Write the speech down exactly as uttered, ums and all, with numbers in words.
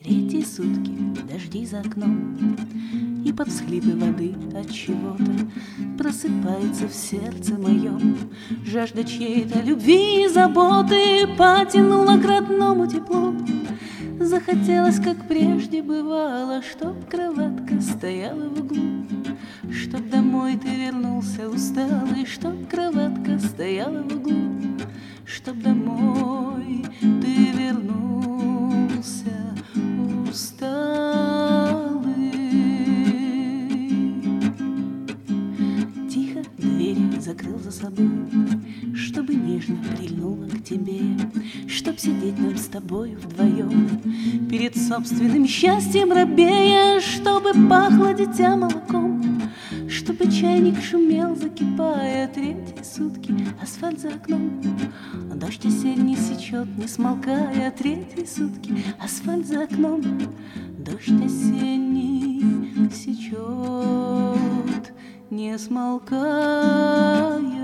Третьи сутки дожди за окном, и под всхлипы воды от чего-то просыпается в сердце моем жажда чьей-то любви и заботы. Потянула к родному теплу, захотелось, как прежде бывало, чтоб кроватка стояла в углу, чтоб домой ты вернулся усталый, чтоб кроватка стояла в углу, чтоб домой ты вернулся усталый. Тихо двери закрыл за собой, чтобы нежно прильнула к тебе, чтоб сидеть нам с тобой вдвоем перед собственным счастьем робея, чтобы пахло дитя молоком, чтобы чайник шумел, закипая. Третьи сутки асфальт за окном, дождь осенний сечет, не смолкая. Третьи сутки асфальт за окном, дождь осенний сечет, не смолкая.